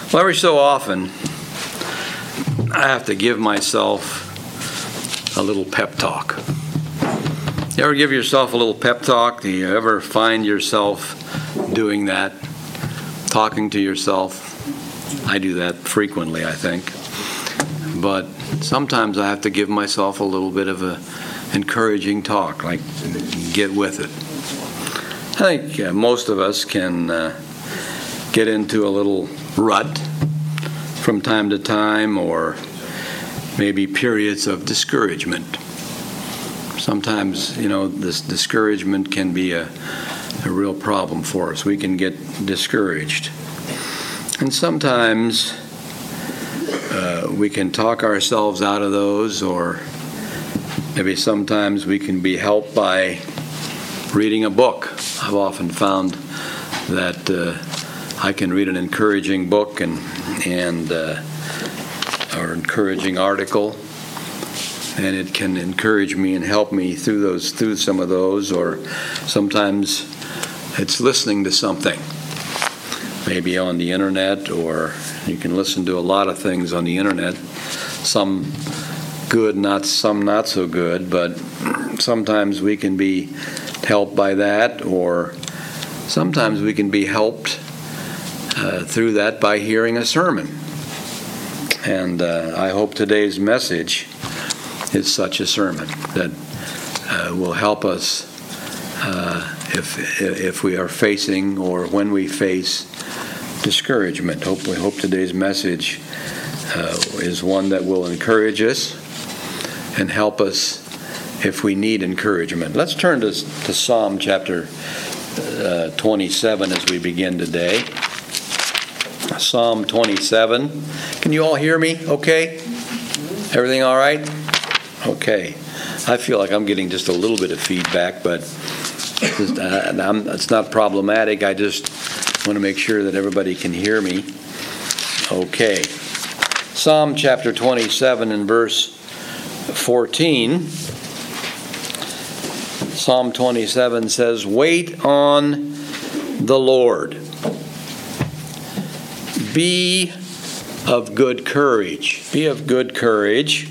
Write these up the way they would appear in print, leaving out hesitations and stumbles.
Well, every so often, I have to give myself a little pep talk. You ever give yourself a little pep talk? Do you ever find yourself doing that, talking to yourself? I do that frequently, I think. But sometimes I have to give myself a little bit of a encouraging talk, like get with it. I think most of us can get into a little rut from time to time, or maybe periods of discouragement. Sometimes, this discouragement can be a real problem for us. We can get discouraged. And sometimes we can talk ourselves out of those, or maybe sometimes we can be helped by reading a book. I've often found that I can read an encouraging book or encouraging article, and it can encourage me and help me through some of those. Or sometimes it's listening to something, maybe on the internet, or you can listen to a lot of things on the internet. Some good, some not so good, but sometimes we can be helped by that, or sometimes we can be helped through that by hearing a sermon. And I hope today's message is such a sermon that will help us if we are facing, or when we face, discouragement. We hope today's message is one that will encourage us and help us if we need encouragement. Let's turn to Psalm chapter 27 as we begin today. Psalm 27. Can you all hear me okay? Everything all right? Okay. I feel like I'm getting just a little bit of feedback, but it's not problematic. I just want to make sure that everybody can hear me. Okay. Psalm chapter 27 and verse 14. Psalm 27 says, "Wait on the Lord. Be of good courage." Be of good courage.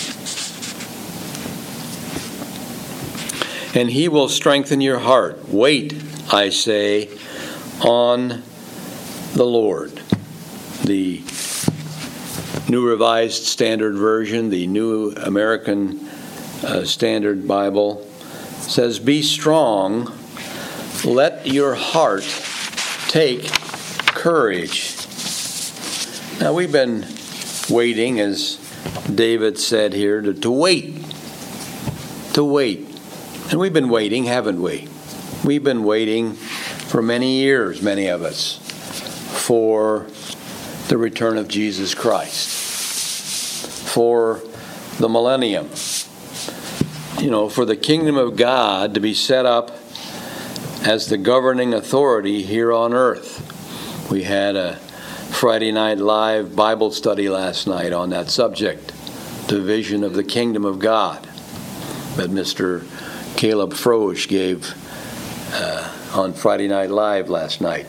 "And he will strengthen your heart. Wait, I say, on the Lord." The New Revised Standard Version, the New American Standard Bible, says, "Be strong, let your heart take courage." Now, we've been waiting, as David said here, to wait. To wait. And we've been waiting, haven't we? We've been waiting for many years, many of us, for the return of Jesus Christ, for the millennium, for the kingdom of God to be set up as the governing authority here on earth. We had a Friday Night Live Bible study last night on that subject, the vision of the kingdom of God, that Mr. Caleb Frosch gave on Friday Night Live last night.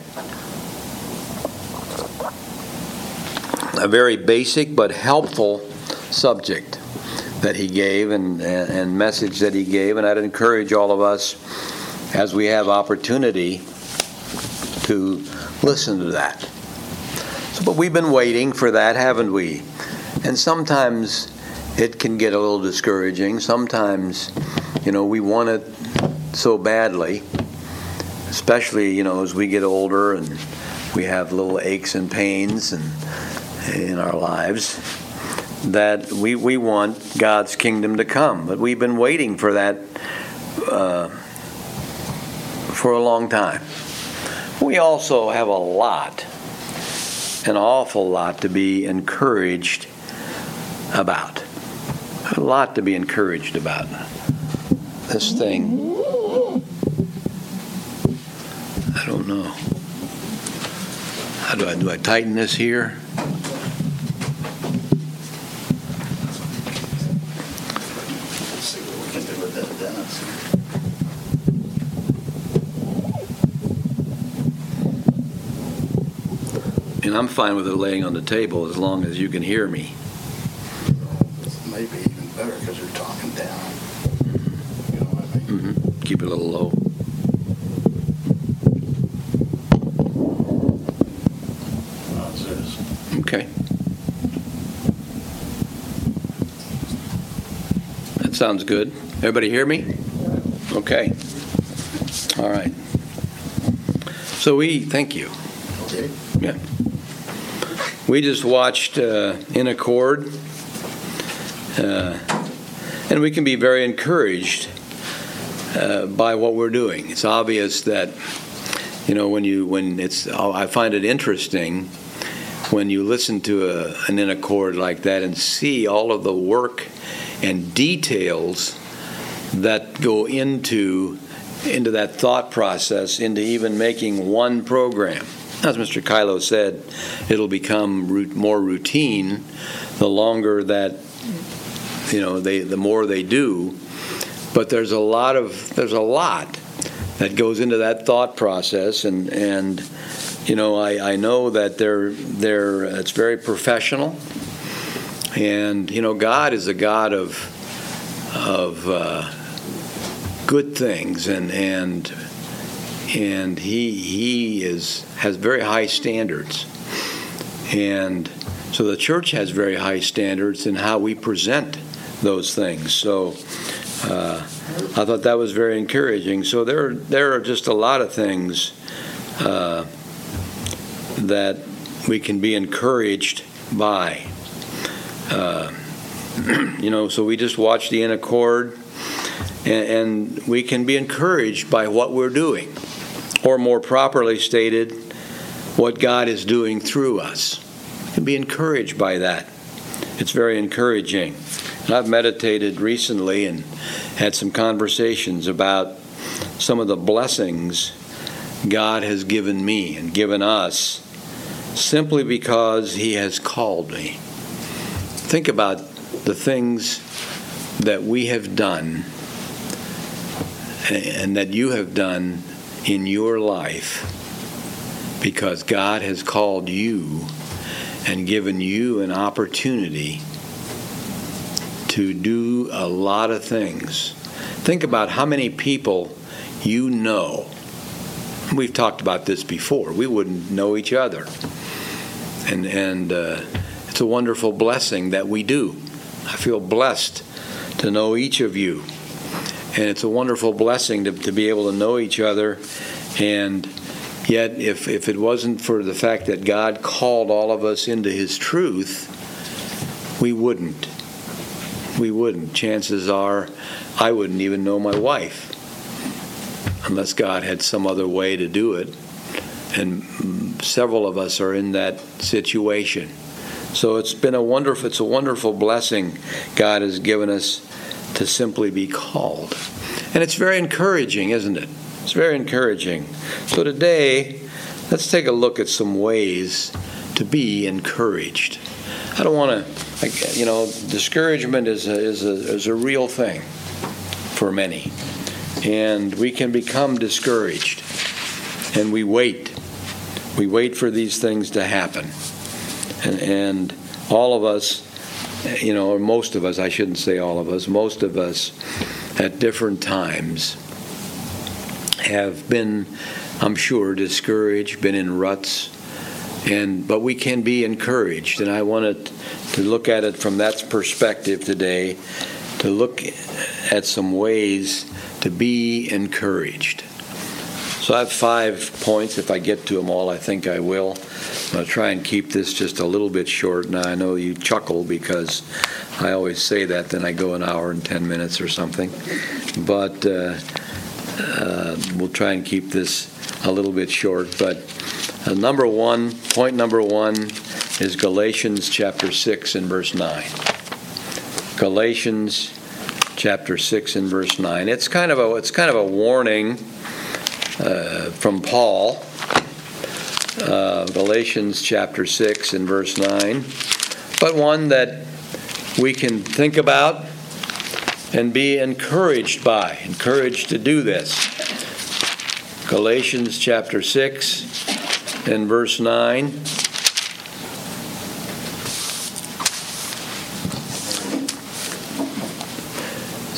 A very basic but helpful subject that he gave and message that he gave, and I'd encourage all of us, as we have opportunity, to listen to that. But we've been waiting for that, haven't we? And sometimes it can get a little discouraging. Sometimes, we want it so badly, especially, as we get older and we have little aches and pains in our lives, that we want God's kingdom to come. But we've been waiting for that for a long time. We also have an awful lot to be encouraged about. A lot to be encouraged about. This thing, I don't know. How do I tighten this here? And I'm fine with it laying on the table as long as you can hear me. Maybe even better because you're talking down. You know what I mean? Mm-hmm. Keep it a little low. How's this? Okay. That sounds good. Everybody hear me? Okay. All right. So thank you. Okay. Yeah. We just watched In Accord, and we can be very encouraged by what we're doing. It's obvious that, I find it interesting when you listen to an In Accord like that and see all of the work and details that go into that thought process, into even making one program. As Mr. Kylo said, it'll become more routine the longer that, the more they do. But there's a lot that goes into that thought process, and I know that it's very professional, and God is a God of good things, and he has very high standards, and so the church has very high standards in how we present those things. So I thought that was very encouraging. So there are just a lot of things that we can be encouraged by. So we just watched the In Accord, and we can be encouraged by what we're doing, or more properly stated, what God is doing through us. We can be encouraged by that. It's very encouraging. And I've meditated recently and had some conversations about some of the blessings God has given me and given us simply because He has called me. Think about the things that we have done and that you have done in your life because God has called you and given you an opportunity to do a lot of things. Think about how many people you know. We've talked about this before. We wouldn't know each other. And it's a wonderful blessing that we do. I feel blessed to know each of you. And it's a wonderful blessing to be able to know each other. And yet, if it wasn't for the fact that God called all of us into His truth, we wouldn't. We wouldn't. Chances are I wouldn't even know my wife unless God had some other way to do it. And several of us are in that situation. So it's a wonderful blessing God has given us to simply be called. And it's very encouraging, isn't it? It's very encouraging. So today, let's take a look at some ways to be encouraged. I don't want to, discouragement is a real thing for many. And we can become discouraged. And we wait. We wait for these things to happen. And all of us, or most of us, I shouldn't say all of us, most of us at different times have been, I'm sure, discouraged, been in ruts, but we can be encouraged. And I wanted to look at it from that perspective today, to look at some ways to be encouraged. So I have 5 points. If I get to them all, I think I will. I'm going to try and keep this just a little bit short. Now, I know you chuckle because I always say that, then I go an hour and 10 minutes or something. But we'll try and keep this a little bit short. But point number one is Galatians chapter 6 and verse 9. Galatians chapter 6 and verse 9. It's kind of a warning from Paul. Galatians chapter 6 and verse 9, but one that we can think about and be encouraged by, encouraged to do this. Galatians chapter 6 and verse 9,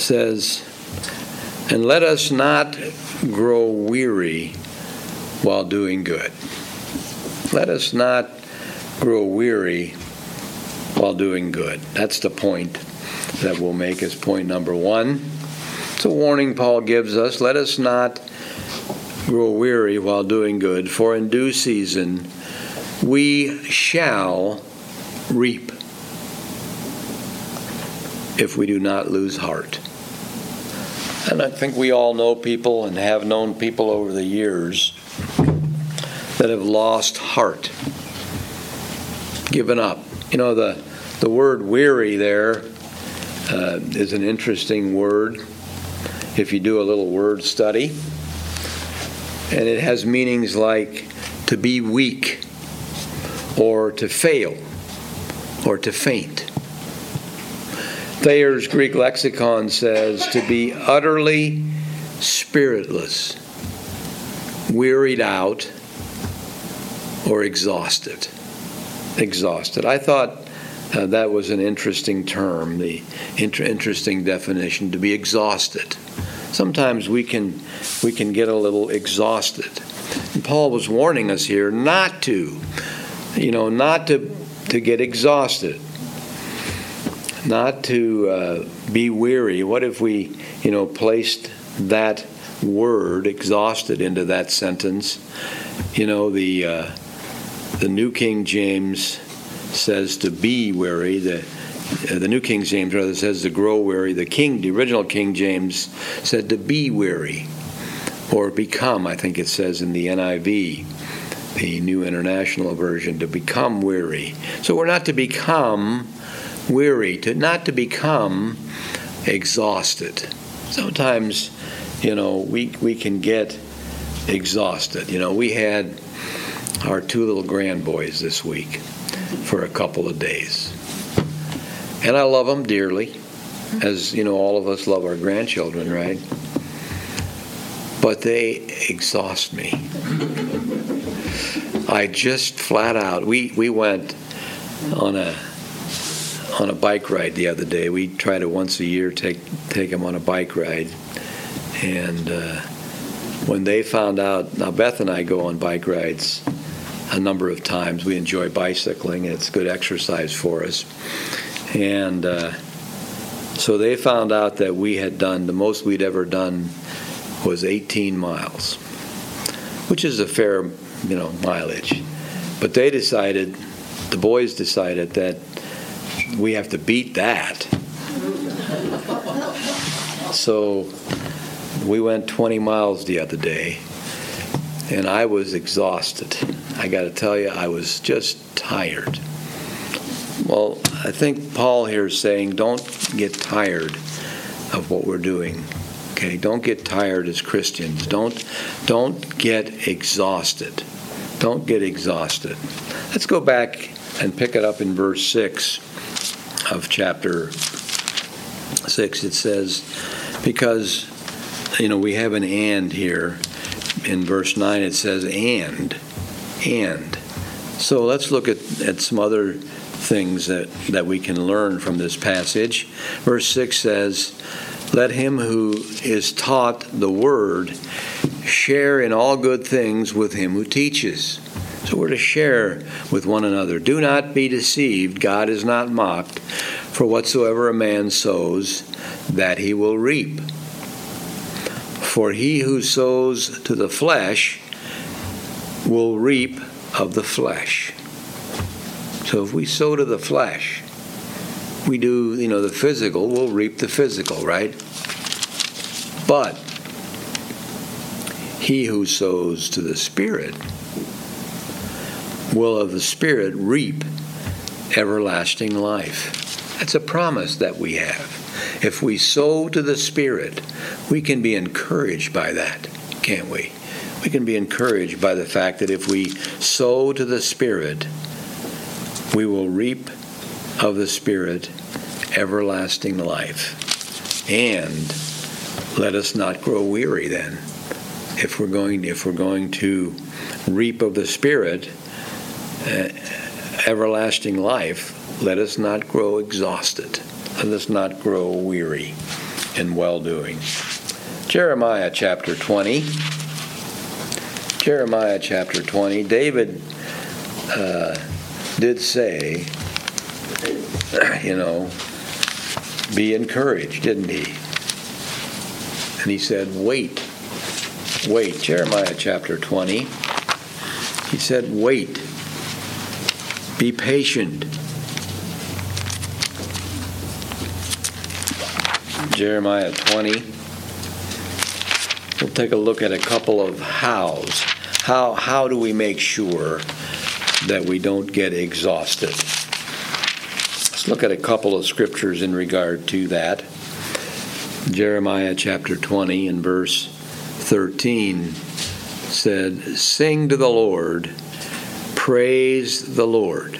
says, and let us not grow weary while doing good. Let us not grow weary while doing good. That's the point that we'll make as point number one. It's a warning Paul gives us. Let us not grow weary while doing good, for in due season we shall reap if we do not lose heart. And I think we all know people and have known people over the years that have lost heart, given up. You know, the word weary there is an interesting word if you do a little word study. And it has meanings like to be weak, or to fail, or to faint. Thayer's Greek lexicon says to be utterly spiritless, wearied out, or exhausted. Exhausted. I thought that was an interesting term, the interesting definition, to be exhausted. Sometimes we can get a little exhausted. And Paul was warning us here not to get exhausted, not to be weary. What if we, placed that word, exhausted, into that sentence? The New King James says to be weary. The New King James rather says to grow weary. The original King James said to be weary, or become. I think it says in the NIV, the New International Version, to become weary. So we're not to become weary, not to become exhausted. Sometimes, we can get exhausted. We had our two little grandboys this week for a couple of days. And I love them dearly, as, all of us love our grandchildren, right? But they exhaust me. I just flat out, we went on a bike ride the other day. We try to once a year take them on a bike ride. And when they found out, now Beth and I go on bike rides a number of times. We enjoy bicycling, and it's good exercise for us. And so they found out that we had done, the most we'd ever done was 18 miles, which is a fair, mileage. But the boys decided that we have to beat that. So we went 20 miles the other day, and I was exhausted. I got to tell you, I was just tired. Well, I think Paul here is saying, don't get tired of what we're doing. Okay, don't get tired as Christians. Don't get exhausted. Don't get exhausted. Let's go back and pick it up in verse 6 of chapter 6. It says, because we have an and here. In verse 9 it says and. So let's look at some other things that we can learn from this passage. Verse 6 says, let him who is taught the word share in all good things with him who teaches. So we're to share with one another. Do not be deceived. God is not mocked. For whatsoever a man sows, that he will reap. For he who sows to the flesh will reap of the flesh. So if we sow to the flesh, we do, the physical, we'll reap the physical, right? But he who sows to the Spirit will of the Spirit reap everlasting life. That's a promise that we have. If we sow to the Spirit, we can be encouraged by that, can't we? We can be encouraged by the fact that if we sow to the Spirit, we will reap of the Spirit everlasting life. And let us not grow weary then. If we're going to reap of the Spirit everlasting life, let us not grow exhausted. Let us not grow weary. and well-doing. Jeremiah chapter 20. Jeremiah chapter 20. David did say, be encouraged, didn't he? And he said, wait. Jeremiah chapter 20. He said, wait. Be patient. Jeremiah 20. We'll take a look at a couple of hows. How do we make sure that we don't get exhausted? Let's look at a couple of scriptures in regard to that. Jeremiah chapter 20 and verse 13 said, sing to the Lord, praise the Lord,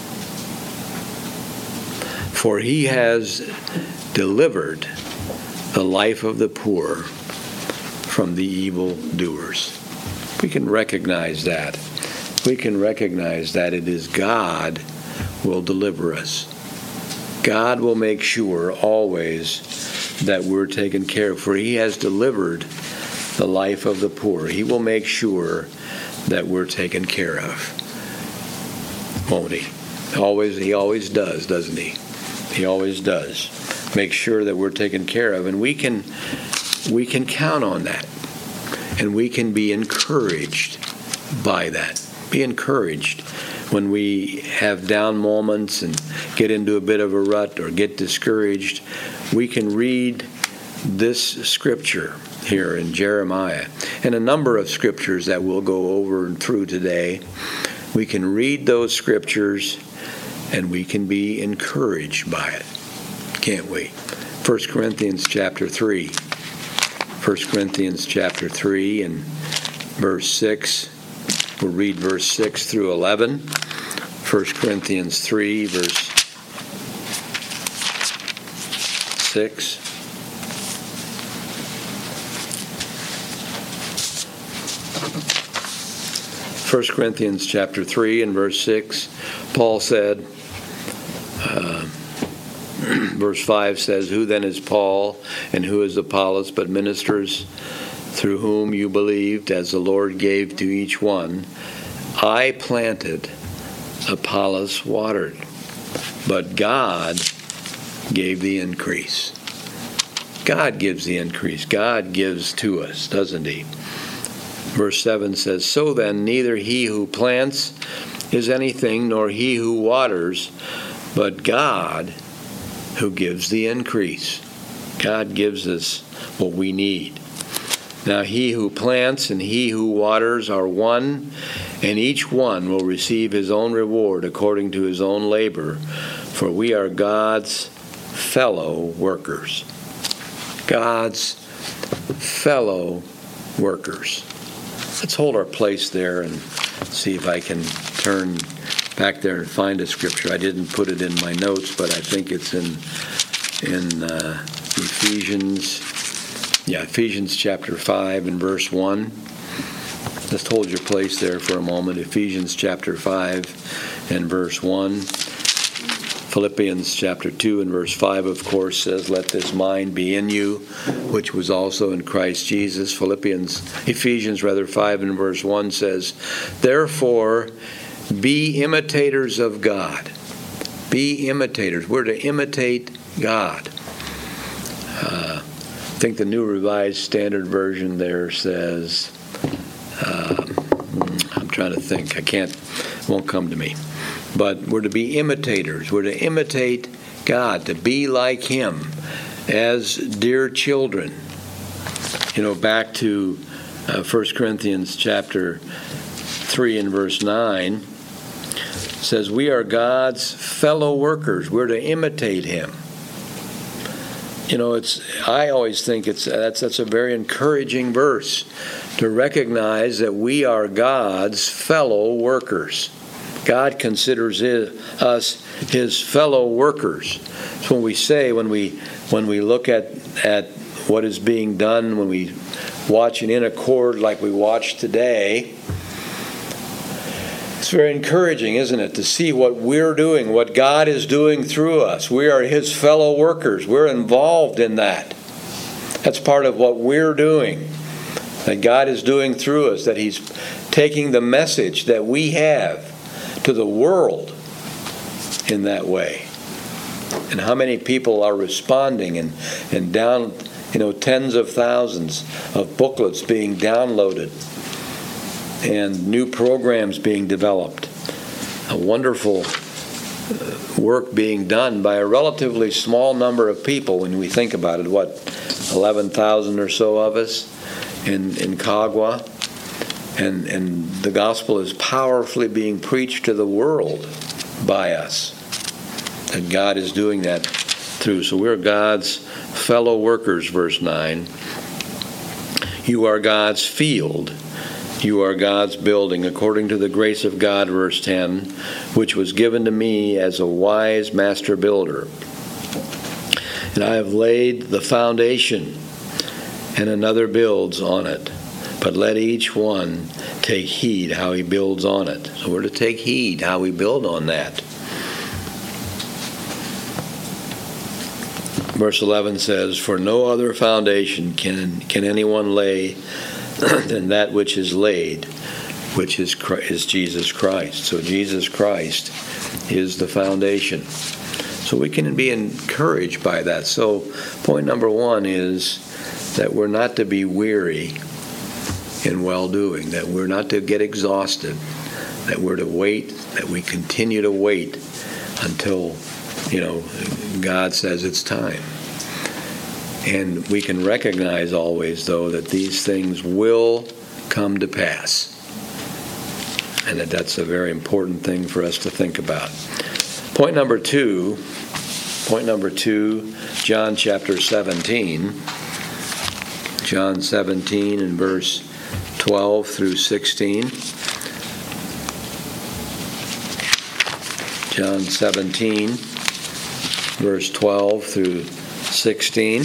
for he has delivered the life of the poor from the evildoers. We can recognize that. We can recognize that it is God will deliver us. God will make sure always that we're taken care of, for he has delivered the life of the poor. He will make sure that we're taken care of. Won't he? He always does, doesn't he? He always does. Make sure that we're taken care of, and we can count on that, and we can be encouraged by that. Be encouraged when we have down moments and get into a bit of a rut or get discouraged. We can read this scripture here in Jeremiah and a number of scriptures that we'll go over and through today. We can read those scriptures and we can be encouraged by it. Can't we? 1 Corinthians chapter 3. 1 Corinthians chapter 3 and verse 6. We'll read verse 6 through 11. 1 Corinthians 3 verse 6. First Corinthians chapter 3 and verse 6, Paul said, verse 5 says, who then is Paul and who is Apollos but ministers through whom you believed, as the Lord gave to each one? I planted, Apollos watered, but God gave the increase. God gives the increase. God gives to us, doesn't he? Verse 7 says, so then neither he who plants is anything, nor he who waters, but God who gives the increase. God gives us what we need. Now he who plants and he who waters are one, and each one will receive his own reward according to his own labor, for we are God's fellow workers. God's fellow workers. Let's hold our place there and see if I can turn back there and find a scripture. I didn't put it in my notes, but I think it's in Ephesians. Yeah, Ephesians chapter 5 and verse 1. Just hold your place there for a moment. Ephesians chapter 5 and verse 1. Philippians chapter 2 and verse 5, of course, says, let this mind be in you, which was also in Christ Jesus. Ephesians 5 and verse 1 says, therefore, be imitators of God. Be imitators. We're to imitate God. I think the New Revised Standard Version there says, I'm trying to think. It won't come to me. But we're to be imitators. We're to imitate God, to be like him as dear children. Back to 1 Corinthians chapter 3 and verse 9 says, we are God's fellow workers. We're to imitate him. I always think that's a very encouraging verse, to recognize that we are God's fellow workers. God considers us his fellow workers. So when we look at what is being done, when we watch an In Accord like we watch today, it's very encouraging, isn't it, to see what we're doing, what God is doing through us. We are his fellow workers. We're involved in that. That's part of what we're doing, that God is doing through us, that He's taking the message that we have to the world in that way. And how many people are responding and down, tens of thousands of booklets being downloaded and new programs being developed. A wonderful work being done by a relatively small number of people when we think about it. 11,000 or so of us in Kagwa. And the gospel is powerfully being preached to the world by us. And God is doing that through. So we're God's fellow workers, verse 9. You are God's field. You are God's building, according to the grace of God, verse 10, which was given to me as a wise master builder. And I have laid the foundation, and another builds on it. But let each one take heed how he builds on it. So we're to take heed how we build on that. Verse 11 says, for no other foundation can anyone lay than that which is laid, which is Jesus Christ. So Jesus Christ is the foundation. So we can be encouraged by that. So point number one is that we're not to be weary in well-doing, that we're not to get exhausted, that we're to wait, that we continue to wait until, God says it's time. And we can recognize always, though, that these things will come to pass. And that's a very important thing for us to think about. Point number two, John chapter 17. John 17 and verse 12 through 16. John 17, verse 12 through 16.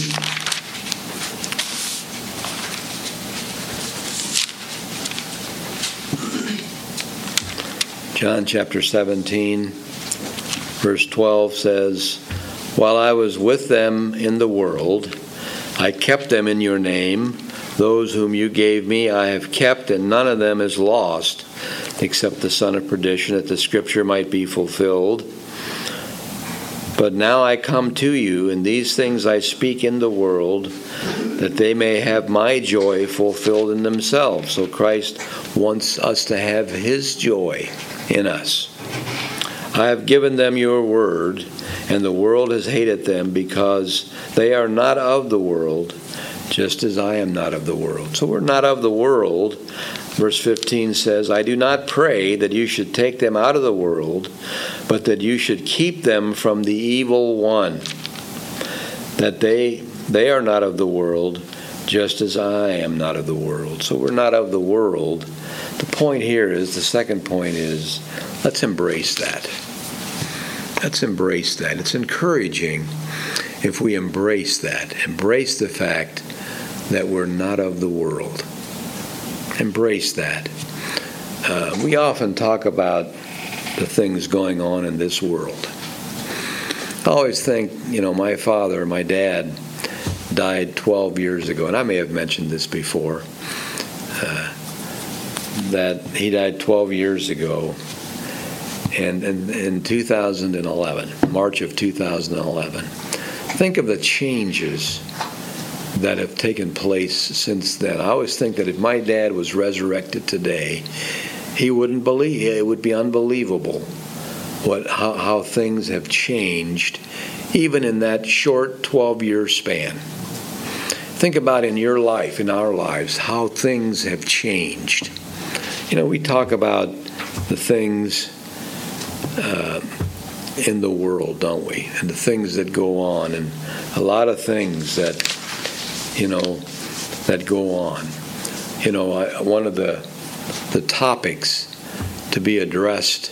John chapter 17, verse 12 says, while I was with them in the world, I kept them in your name. Those whom you gave me I have kept, and none of them is lost, except the son of perdition, that the scripture might be fulfilled. But now I come to you, and these things I speak in the world, that they may have my joy fulfilled in themselves. So Christ wants us to have His joy in us. I have given them your word, and the world has hated them because they are not of the world, just as I am not of the world. So we're not of the world. Verse 15 says, I do not pray that you should take them out of the world, but that you should keep them from the evil one. That they are not of the world, just as I am not of the world. So we're not of the world. The point here is, the second point is, let's embrace that. Let's embrace that. It's encouraging if we embrace that. Embrace the fact that we're not of the world. Embrace that. We often talk about the things going on in this world. I always think, my father, my dad, died 12 years ago, and I may have mentioned this before, that he died 12 years ago, and in 2011, March of 2011. Think of the changes that have taken place since then. I always think that if my dad was resurrected today, he wouldn't believe, it would be unbelievable how things have changed, even in that short 12-year span. Think about in your life, in our lives, how things have changed. We talk about the things in the world, don't we? And the things that go on, and a lot of things that, that go on. One of the topics to be addressed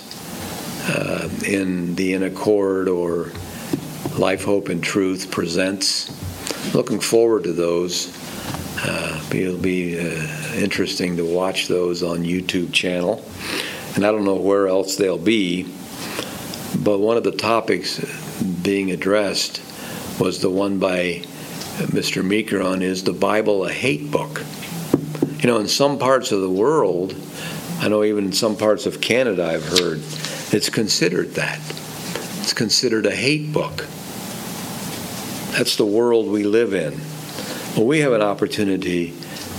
in the In Accord or Life, Hope, and Truth Presents. Looking forward to those. It'll be interesting to watch those on YouTube channel. And I don't know where else they'll be, but one of the topics being addressed was the one by Mr. Meeker on, is the Bible a hate book? You know, in some parts of the world, I know even in some parts of Canada I've heard, it's considered that. It's considered a hate book. That's the world we live in. Well, we have an opportunity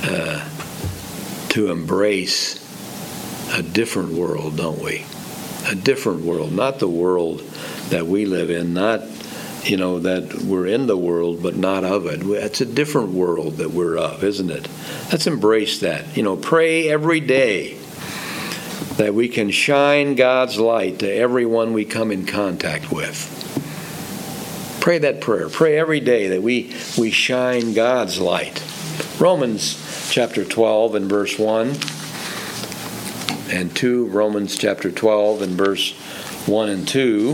to embrace a different world, don't we? A different world, not the world that we live in, not, you know, that we're in the world but not of it. It's a different world that we're of, isn't it? Let's embrace that. You know, pray every day that we can shine God's light to everyone we come in contact with. Pray that prayer. Pray every day that we shine God's light. Romans chapter 12 and verse 1 and 2. Romans chapter 12 and verse 1 and 2.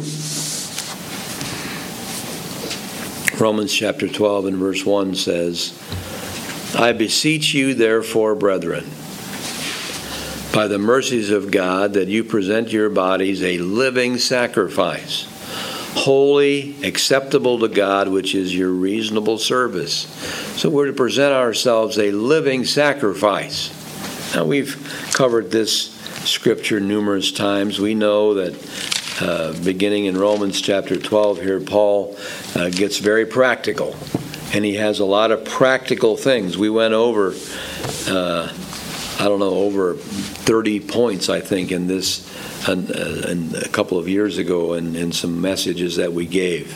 Romans chapter 12 and verse 1 says, I beseech you, therefore, brethren, by the mercies of God, that you present your bodies a living sacrifice, holy, acceptable to God, which is your reasonable service. So we're to present ourselves a living sacrifice. Now, we've covered this scripture numerous times. We know that beginning in Romans chapter 12 here, Paul gets very practical, and he has a lot of practical things. We went over, over 30 points, I think, in this and a couple of years ago in some messages that we gave.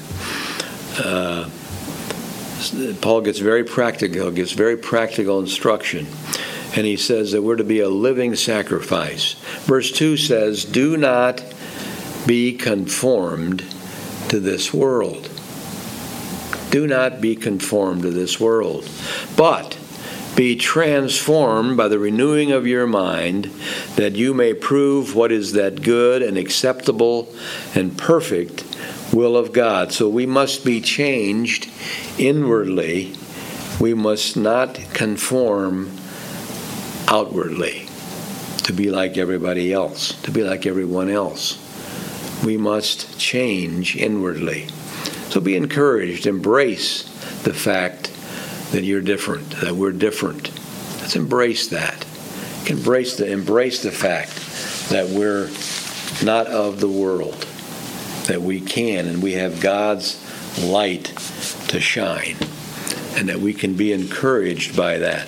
Paul gets very practical instruction. And he says that we're to be a living sacrifice. Verse 2 says, do not be conformed to this world. Do not be conformed to this world, but be transformed by the renewing of your mind, that you may prove what is that good and acceptable and perfect will of God. So we must be changed inwardly. We must not conform outwardly to be like everybody else, to be like everyone else. We must change inwardly. So be encouraged. Embrace the fact that you're different, that we're different. Let's embrace that. Embrace the fact that we're not of the world, that we can and we have God's light to shine, and that we can be encouraged by that.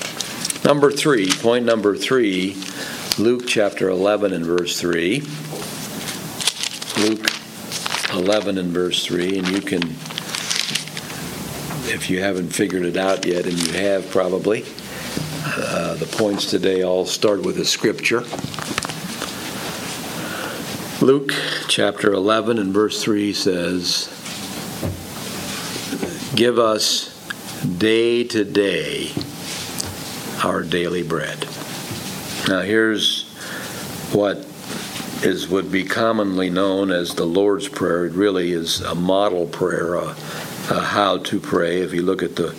Point number three, Luke chapter 11 and verse 3. Luke 11 and verse 3, and you can, if you haven't figured it out yet, and you have probably, the points today all start with a scripture. Luke chapter 11 and verse 3 says, give us day to day our daily bread. Now here's what would be commonly known as the Lord's Prayer. It really is a model prayer, a how to pray. If you look at the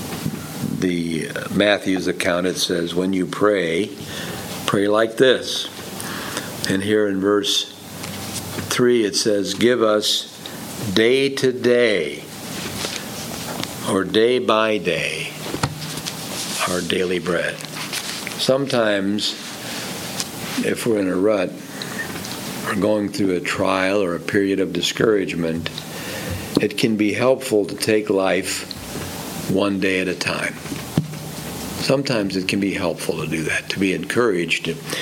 Matthew's account, it says, when you pray like this. And here in verse 3 it says, give us day to day, or day by day, our daily bread. Sometimes, if we're in a rut, or going through a trial or a period of discouragement, it can be helpful to take life one day at a time. Sometimes it can be helpful to do that, to be encouraged,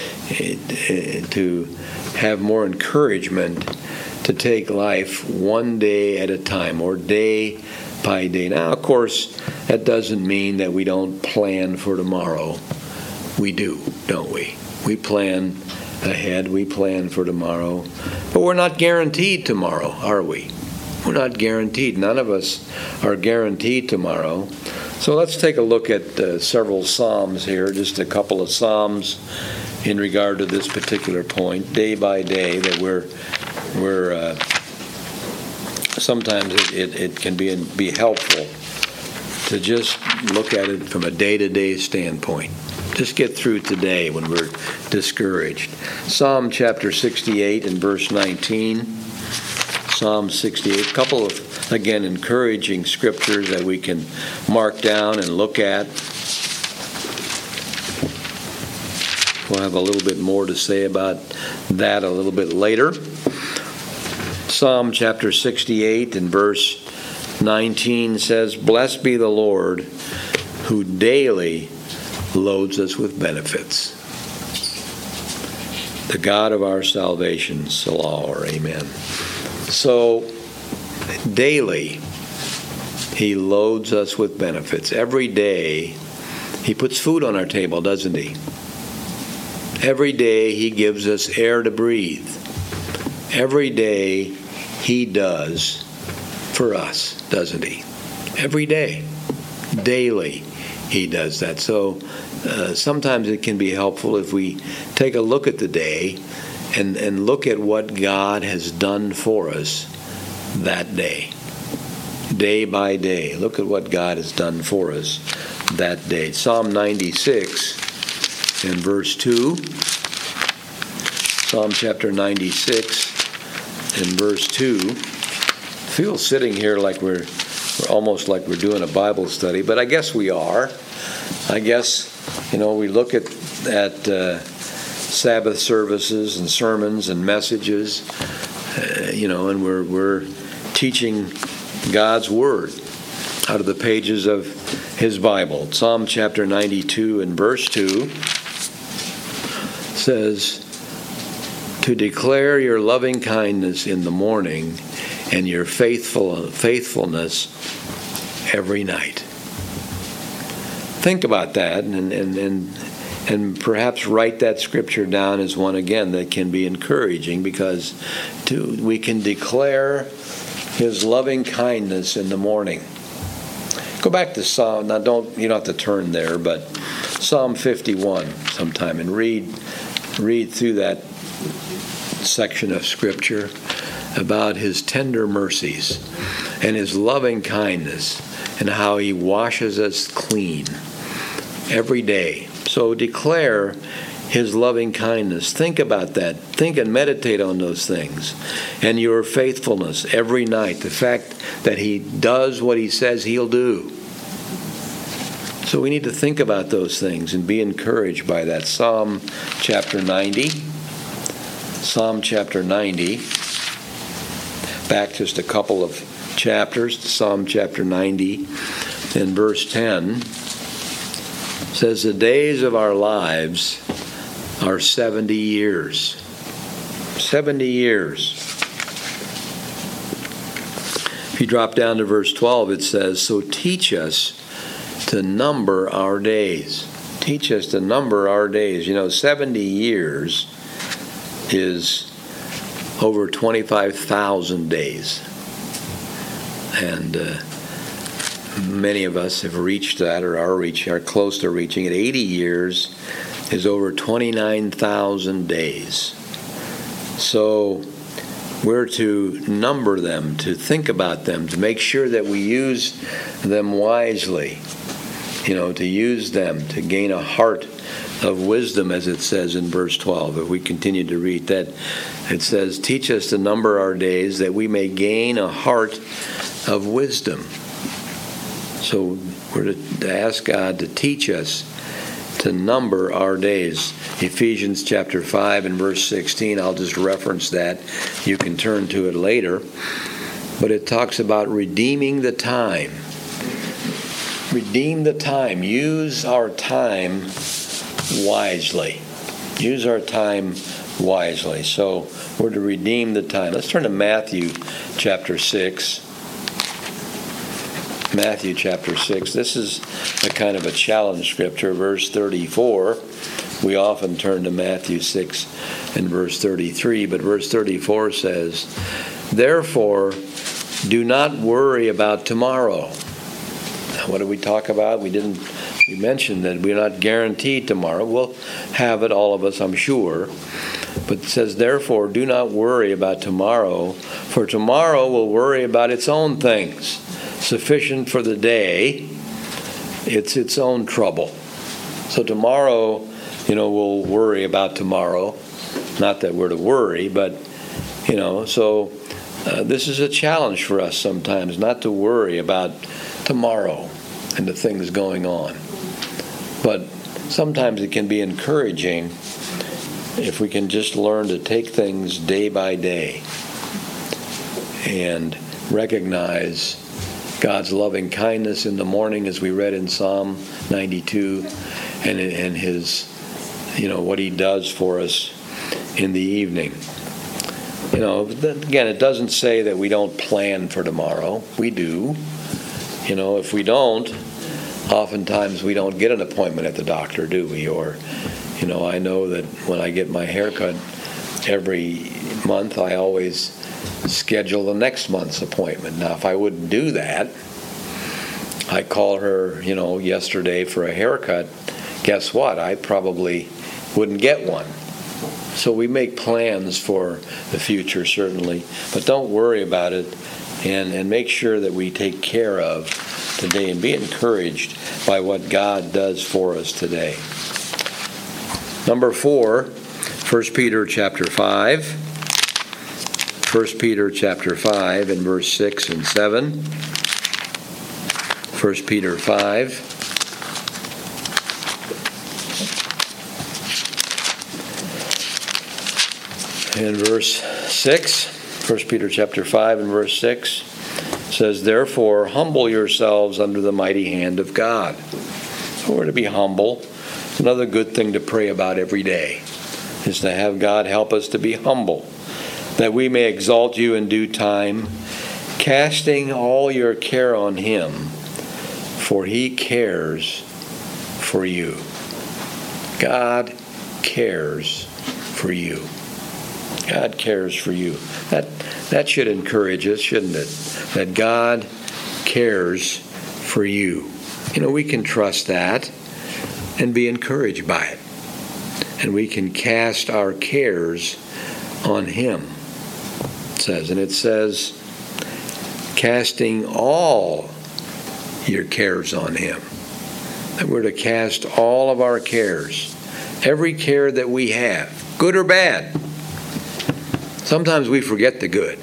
to have more encouragement to take life one day at a time, or day by day. Now, of course, that doesn't mean that we don't plan for tomorrow. We do, don't we? We plan ahead, we plan for tomorrow, but we're not guaranteed tomorrow, are we? We're not guaranteed. None of us are guaranteed tomorrow. So let's take a look at several Psalms here, just a couple of Psalms in regard to this particular point, day by day, that we're sometimes it can be helpful to just look at it from a day-to-day standpoint. Just get through today when we're discouraged. Psalm chapter 68 and verse 19. Psalm 68. A couple of again, encouraging scriptures that we can mark down and look at. We'll have a little bit more to say about that a little bit later. Psalm chapter 68 and verse 19 says, "Blessed be the Lord who daily loads us with benefits. The God of our salvation, Selah, or amen." So, daily, He loads us with benefits. Every day, He puts food on our table, doesn't He? Every day, He gives us air to breathe. Every day, He does for us, doesn't He? Every day, daily, He does that. So sometimes it can be helpful if we take a look at the day and look at what God has done for us that day. Day by day. Look at what God has done for us that day. Psalm 96 and verse 2. Psalm chapter 96 and verse 2. I feel sitting here like we're almost like we're doing a Bible study, but I guess we are. I guess, we look at Sabbath services and sermons and messages, and we're teaching God's Word out of the pages of His Bible. Psalm chapter 92 and verse 2 says, "To declare your loving kindness in the morning and your faithfulness every night." Think about that and perhaps write that scripture down as one again that can be encouraging, because we can declare His loving kindness in the morning. Go back to Psalm. Now, you don't have to turn there, but Psalm 51 sometime and read through that section of scripture about His tender mercies and His loving kindness and how He washes us clean every day. So declare His loving kindness. Think about that. Think and meditate on those things. And your faithfulness every night. The fact that He does what He says He'll do. So we need to think about those things and be encouraged by that. Psalm chapter 90. Psalm chapter 90. Back just a couple of chapters to Psalm chapter 90 and verse 10 says, "The days of our lives are 70 years." 70 years. If you drop down to verse 12, it says, "So teach us to number our days." Teach us to number our days. 70 years is over 25,000 days. And many of us have reached that or are close to reaching it. 80 years is over 29,000 days. So we're to number them, to think about them, to make sure that we use them wisely. To use them to gain a heart of wisdom, as it says in verse 12. If we continue to read that, it says, "Teach us to number our days that we may gain a heart of wisdom." So we're to ask God to teach us to number our days. Ephesians chapter 5 and verse 16, I'll just reference that. You can turn to it later. But it talks about redeeming the time. Redeem the time. Use our time wisely. Use our time wisely. So we're to redeem the time. Let's turn to Matthew chapter 6. Matthew chapter 6. This is a kind of a challenge scripture, verse 34. We often turn to Matthew 6 and verse 33, but verse 34 says, "Therefore, do not worry about tomorrow." Now, what did we talk about? We mentioned that we're not guaranteed tomorrow. We'll have it, all of us, I'm sure. But it says, "Therefore, do not worry about tomorrow, for tomorrow will worry about its own things. Sufficient for the day, it's its own trouble." So tomorrow, we'll worry about tomorrow. Not that we're to worry, but, so This is a challenge for us sometimes, not to worry about tomorrow and the things going on. But sometimes it can be encouraging if we can just learn to take things day by day and recognize God's loving kindness in the morning, as we read in Psalm 92, and His, what He does for us in the evening. Again, it doesn't say that we don't plan for tomorrow. We do. If we don't, oftentimes we don't get an appointment at the doctor, do we? Or, I know that when I get my hair cut every month, I always schedule the next month's appointment. Now, if I wouldn't do that, I call her, yesterday for a haircut. Guess what? I probably wouldn't get one. So we make plans for the future, certainly, but don't worry about it, and make sure that we take care of today and be encouraged by what God does for us today. Number 4, 1 Peter chapter 5. 1 Peter chapter 5 and verse 6 and 7. 1 Peter 5. In verse 6, 1 Peter chapter 5 and verse 6 says, "Therefore humble yourselves under the mighty hand of God." So we're to be humble. Another good thing to pray about every day is to have God help us to be humble, that we may exalt you in due time, casting all your care on Him, for He cares for you. God cares for you. God cares for you. That should encourage us, shouldn't it? That God cares for you. We can trust that and be encouraged by it. And we can cast our cares on Him, it says. And it says, casting all your cares on Him. That we're to cast all of our cares, every care that we have, good or bad. Sometimes we forget the good.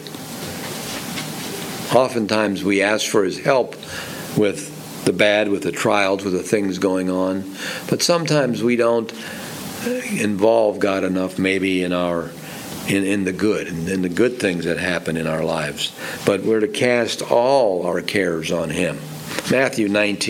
Oftentimes we ask for His help with the bad, with the trials, with the things going on. But sometimes we don't involve God enough maybe in the good, and in the good things that happen in our lives. But we're to cast all our cares on Him. Matthew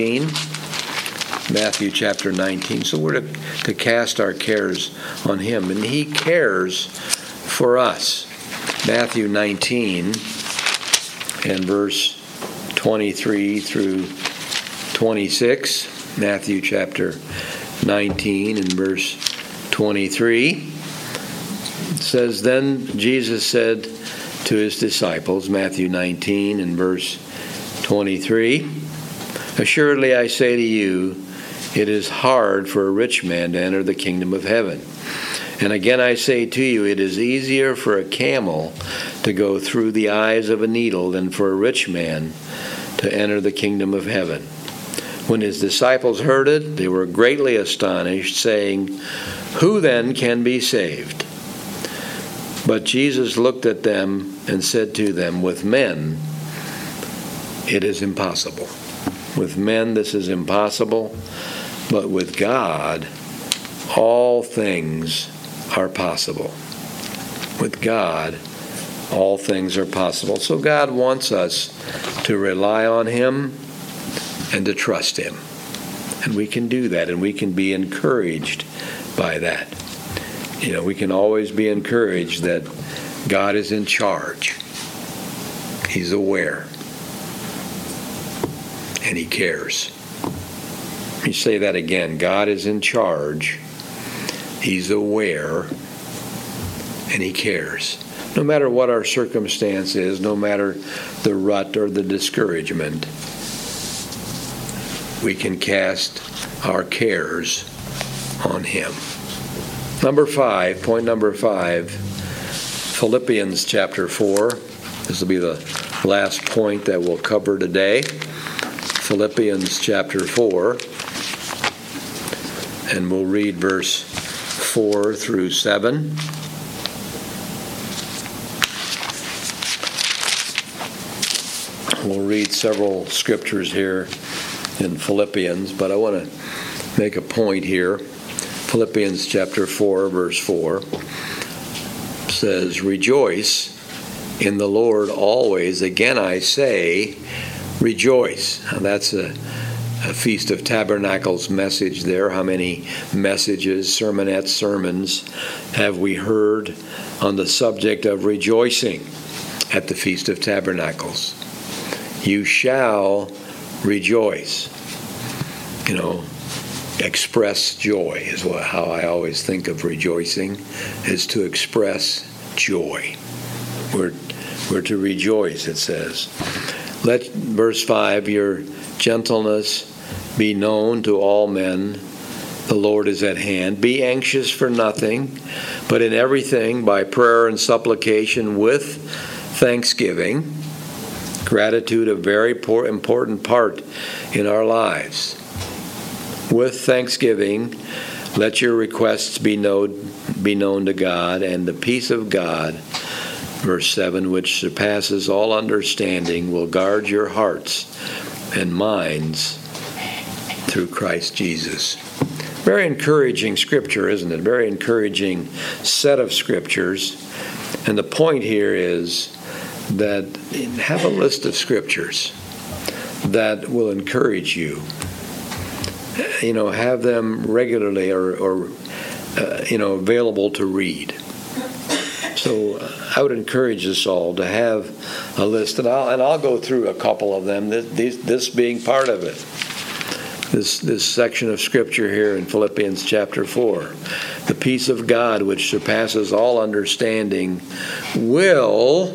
chapter 19. So we're to cast our cares on Him. And He cares for us. Matthew 19 and verse 23 through 26. Matthew chapter 19 and verse 23. It says, "Then Jesus said to His disciples," Matthew 19 and verse 23, "Assuredly I say to you, it is hard for a rich man to enter the kingdom of heaven. And again I say to you, it is easier for a camel to go through the eyes of a needle than for a rich man to enter the kingdom of heaven." When His disciples heard it, they were greatly astonished, saying, "Who then can be saved?" But Jesus looked at them and said to them, "With men it is impossible." With men this is impossible, but with God all things are possible. With God all things are possible. So God wants us to rely on Him and to trust Him. And we can do that, and we can be encouraged by that. We can always be encouraged that God is in charge. He's aware. And He cares. Let me say that again. God is in charge. He's aware. And He cares. No matter what our circumstance is, no matter the rut or the discouragement, we can cast our cares on Him. Point number 5, Philippians chapter 4. This will be the last point that we'll cover today. Philippians chapter 4. And we'll read verse 4 through 7. We'll read several scriptures here in Philippians, but I want to make a point here. Philippians chapter 4, verse 4 says, "Rejoice in the Lord always. Again I say, rejoice." Now that's a Feast of Tabernacles message there. How many messages, sermonettes, sermons have we heard on the subject of rejoicing at the Feast of Tabernacles? You shall rejoice. Express joy is how I always think of rejoicing, is to express joy. We're to rejoice, it says. Let, verse 5, your gentleness be known to all men. The Lord is at hand. Be anxious for nothing, but in everything, by prayer and supplication with thanksgiving. Gratitude, a very important part in our lives. With thanksgiving, let your requests be known to God, and the peace of God, verse 7, which surpasses all understanding, will guard your hearts and minds through Christ Jesus. Very encouraging scripture, isn't it? Very encouraging set of scriptures. And the point here is that have a list of scriptures that will encourage you. Have them regularly or available to read. So I would encourage us all to have a list, and I'll go through a couple of them. This being part of it. This section of scripture here in Philippians chapter 4, the peace of God which surpasses all understanding will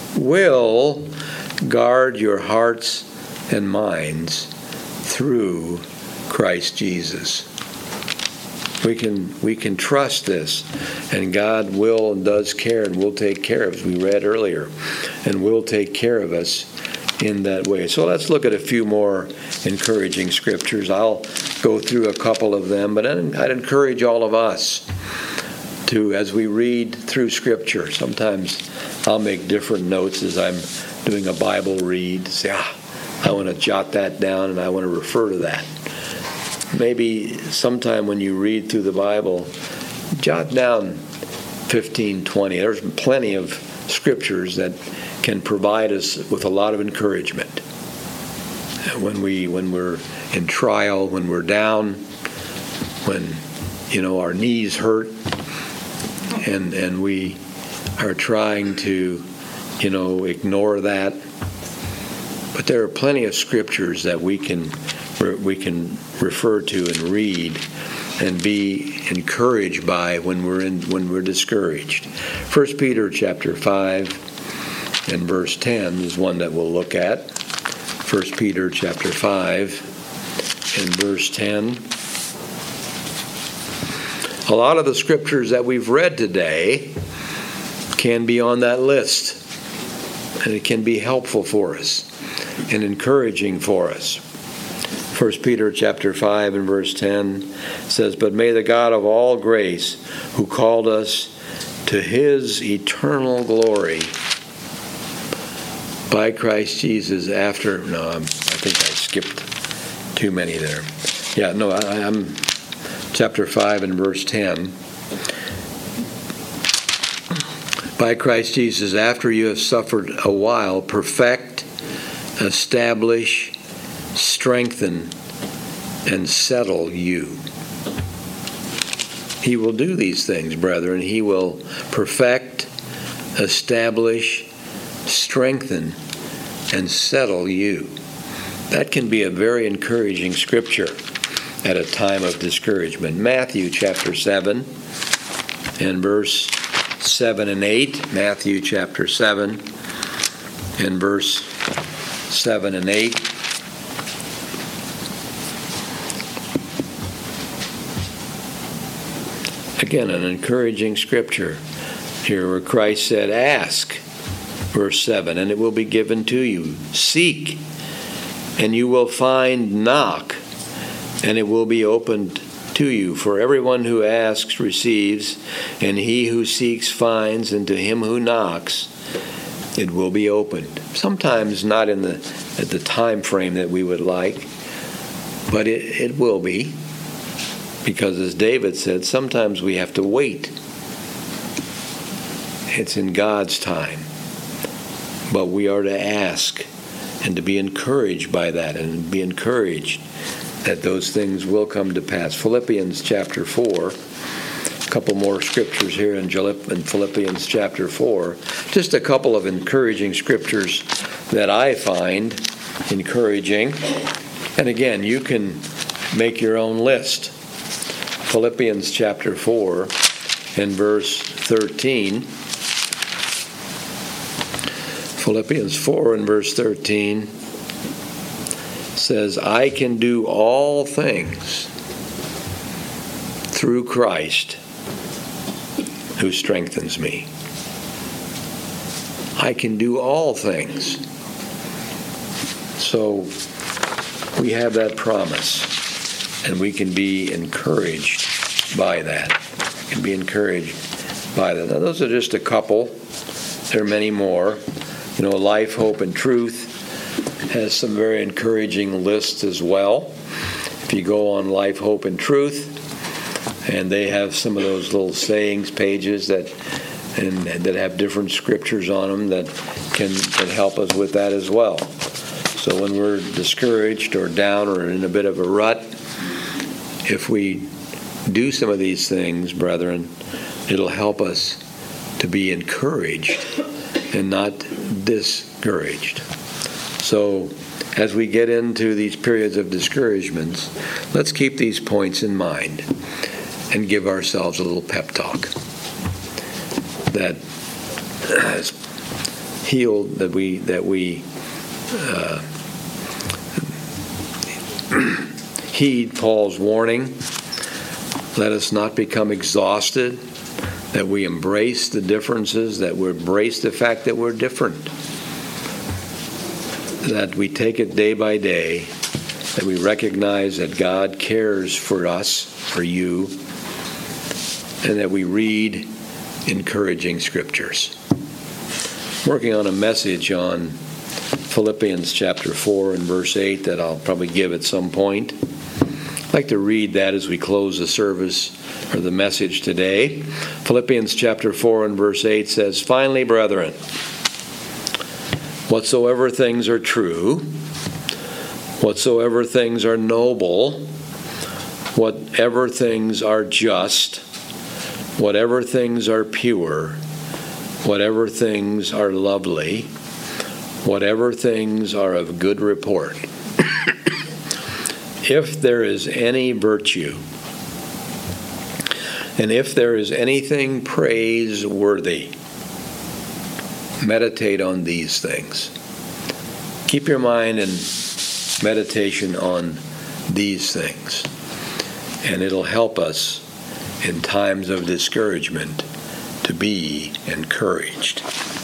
guard your hearts and minds through Christ Jesus. We can trust this, and God will and does care and will take care of us. We read earlier, and will take care of us in that way. So let's look at a few more encouraging scriptures. I'll go through a couple of them, but I'd encourage all of us to, as we read through scripture, sometimes I'll make different notes as I'm doing a Bible read. Say, I want to jot that down and I want to refer to that. Maybe sometime when you read through the Bible, jot down 15, 20. There's plenty of scriptures that can provide us with a lot of encouragement. When we're in trial, when we're down, when our knees hurt, and we are trying to ignore that. But there are plenty of scriptures that we can refer to and read and be encouraged by when we're discouraged. 1 Peter chapter 5 and verse 10 is one that we'll look at. 1 Peter chapter 5 and verse 10. A lot of the scriptures that we've read today can be on that list, and it can be helpful for us and encouraging for us. 1 Peter chapter 5 and verse 10 says, "But may the God of all grace, who called us to his eternal glory by Christ Jesus I think I skipped too many there. I'm chapter 5 and verse 10. By Christ Jesus, after you have suffered a while, perfect, establish, strengthen, and settle you." He will do these things, brethren. He will perfect, establish, strengthen, and settle you. That can be a very encouraging scripture at a time of discouragement. Matthew chapter 7 and verse 7 and 8. Matthew chapter 7 and verse 7 and 8. Again, an encouraging scripture here where Christ said, "Ask," verse 7, "and it will be given to you. Seek, and you will find. Knock, and it will be opened to you. For everyone who asks receives, and he who seeks finds, and to him who knocks It will be opened. Sometimes not at the time frame that we would like, but it will be. Because as David said, sometimes we have to wait. It's in God's time. But we are to ask and to be encouraged by that, and be encouraged that those things will come to pass. Philippians chapter 4, a couple more scriptures here in Philippians chapter 4. Just a couple of encouraging scriptures that I find encouraging. And again, you can make your own list. Philippians chapter 4 and verse 13. Philippians 4 and verse 13 says, I can do all things through Christ who strengthens me. I can do all things. So we have that promise, and we can be encouraged by that. Can be encouraged by that. Now, those are just a couple. There are many more. Life, Hope, and Truth has some very encouraging lists as well. If you go on Life, Hope, and Truth, and they have some of those little sayings pages that have different scriptures on them that can help us with that as well. So when we're discouraged or down or in a bit of a rut, if we do some of these things, brethren, it'll help us to be encouraged and not discouraged. So as we get into these periods of discouragements, let's keep these points in mind and give ourselves a little pep talk that has healed, that we heed Paul's warning. Let us not become exhausted, that we embrace the differences, that we embrace the fact that we're different, that we take it day by day, that we recognize that God cares for us, for you, and that we read encouraging scriptures. I'm working on a message on Philippians chapter 4 and verse 8 that I'll probably give at some point. I'd like to read that as we close the service or the message today. Philippians chapter 4 and verse 8 says, Finally, brethren, whatsoever things are true, whatsoever things are noble, whatever things are just, whatever things are pure, whatever things are lovely, whatever things are of good report, if there is any virtue, and if there is anything praiseworthy, meditate on these things. Keep your mind in meditation on these things, and it'll help us in times of discouragement to be encouraged.